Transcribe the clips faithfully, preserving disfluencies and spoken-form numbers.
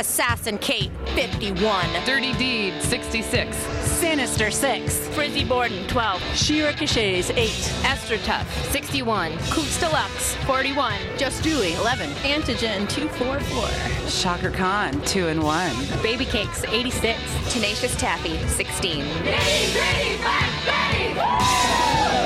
Assassin Kate, fifty-one. Dirty Deed, sixty-six. Sinister, six. Frizzy Borden, twelve. She Ricochets, eight. Esther Tuff, sixty-one. Coots Deluxe, forty-one. Just Dewey, eleven. Antigen, two forty-four. Shocker Khan, two and one. Baby Cakes, eighty-six. Tenacious Taffy, sixteen. Gritty, gritty, black Betty!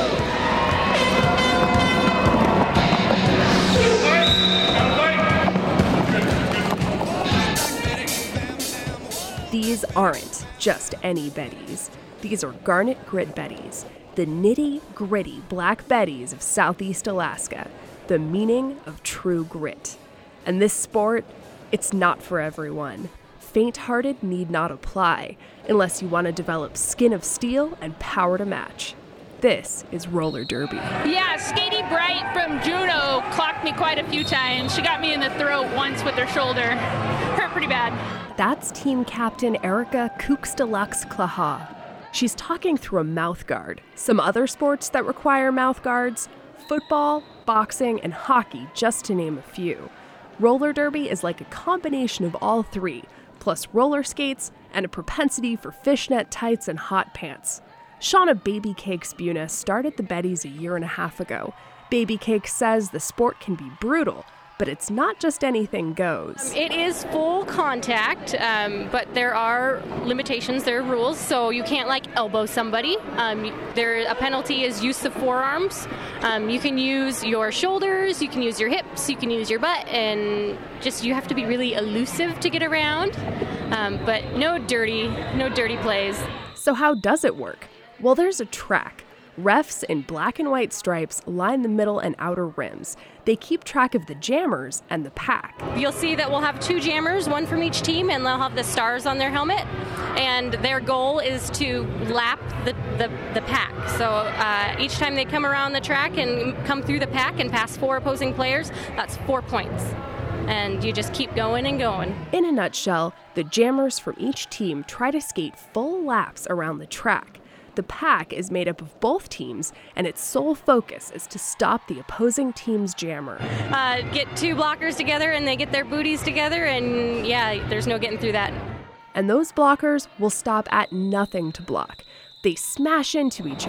These aren't just any Bettys. These are Garnet Grit Bettys, the nitty-gritty black Bettys of Southeast Alaska, the meaning of true grit. And this sport, it's not for everyone. Faint-hearted need not apply, unless you want to develop skin of steel and power to match. This is roller derby. Yeah, Skatey Bright from Juneau clocked me quite a few times. She got me in the throat once with her shoulder. Hurt pretty bad. That's team captain Erica Kooks Deluxe Klaha. She's talking through a mouth guard. Some other sports that require mouth guards: football, boxing, and hockey, just to name a few. Roller derby is like a combination of all three, plus roller skates and a propensity for fishnet tights and hot pants. Shauna Baby Cakes Buna started the Bettys a year and a half ago. Baby Cakes says the sport can be brutal, but it's not just anything goes. Um, it is full contact, um, but there are limitations, there are rules, so you can't like elbow somebody. Um, there, a penalty is use of forearms. Um, you can use your shoulders, you can use your hips, you can use your butt, and just you have to be really elusive to get around. Um, but no dirty, no dirty plays. So how does it work? Well, there's a track. Refs in black and white stripes line the middle and outer rims. They keep track of the jammers and the pack. You'll see that we'll have two jammers, one from each team, and they'll have the stars on their helmet. And their goal is to lap the, the, the pack. So uh, each time they come around the track and come through the pack and pass four opposing players, that's four points. And you just keep going and going. In a nutshell, the jammers from each team try to skate full laps around the track. The pack is made up of both teams, and its sole focus is to stop the opposing team's jammer. Uh, get two blockers together, and they get their booties together, and yeah, there's no getting through that. And those blockers will stop at nothing to block. They smash into each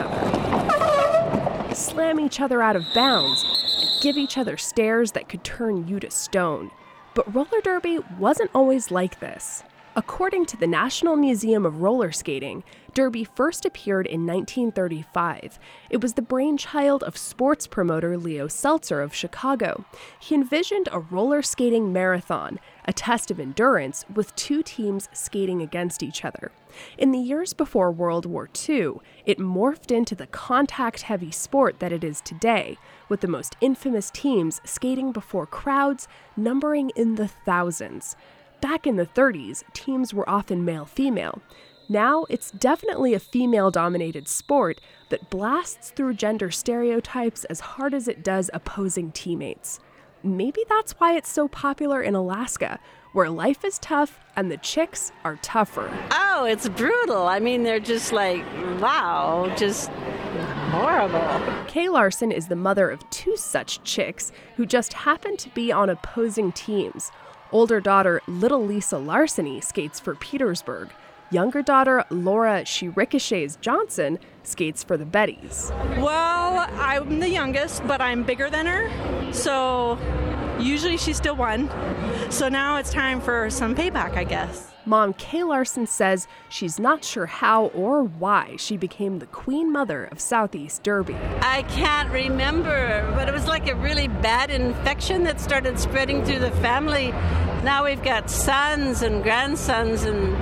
other, slam each other out of bounds, and give each other stares that could turn you to stone. But roller derby wasn't always like this. According to the National Museum of Roller Skating, derby first appeared in nineteen thirty-five. It was the brainchild of sports promoter Leo Seltzer of Chicago. He envisioned a roller skating marathon, a test of endurance with two teams skating against each other. In the years before World War Two, it morphed into the contact-heavy sport that it is today, with the most infamous teams skating before crowds numbering in the thousands. Back in the thirties, teams were often male-female. Now, it's definitely a female-dominated sport that blasts through gender stereotypes as hard as it does opposing teammates. Maybe that's why it's so popular in Alaska, where life is tough and the chicks are tougher. Oh, it's brutal. I mean, they're just like, wow, just horrible. Kay Larson is the mother of two such chicks who just happen to be on opposing teams. Older daughter Little Lisa Larceny skates for Petersburg. Younger daughter Laura She Ricochets Johnson skates for the Bettys. Well, I'm the youngest, but I'm bigger than her, so usually she still won. So now it's time for some payback, I guess. Mom Kay Larson says she's not sure how or why she became the queen mother of Southeast Derby. I can't remember, but it was like a really bad infection that started spreading through the family. Now we've got sons and grandsons and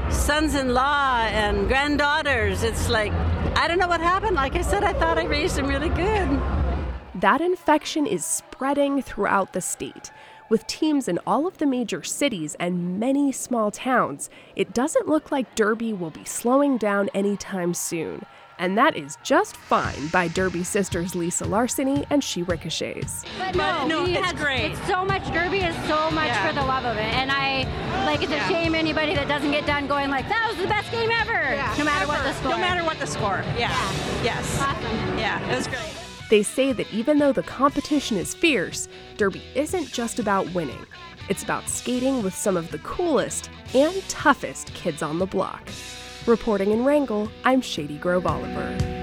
sons-in-law and granddaughters. It's like, I don't know what happened. Like I said, I thought I raised them really good. That infection is spreading throughout the state. With teams in all of the major cities and many small towns, it doesn't look like Derby will be slowing down anytime soon. And that is just fine by Derby sisters Lisa Larceny and She Ricochets. But no, but no we it's had, great. It's so much, Derby is so much yeah. for the love of it. And I, like, it's a yeah. shame anybody that doesn't get done going like, that was the best game ever, Yeah, no matter ever. what the score. No matter what the score, yeah. yeah. Yes. Awesome. Yeah, it was great. They say that even though the competition is fierce, Derby isn't just about winning. It's about skating with some of the coolest and toughest kids on the block. Reporting in Wrangell, I'm Shady Grove Oliver.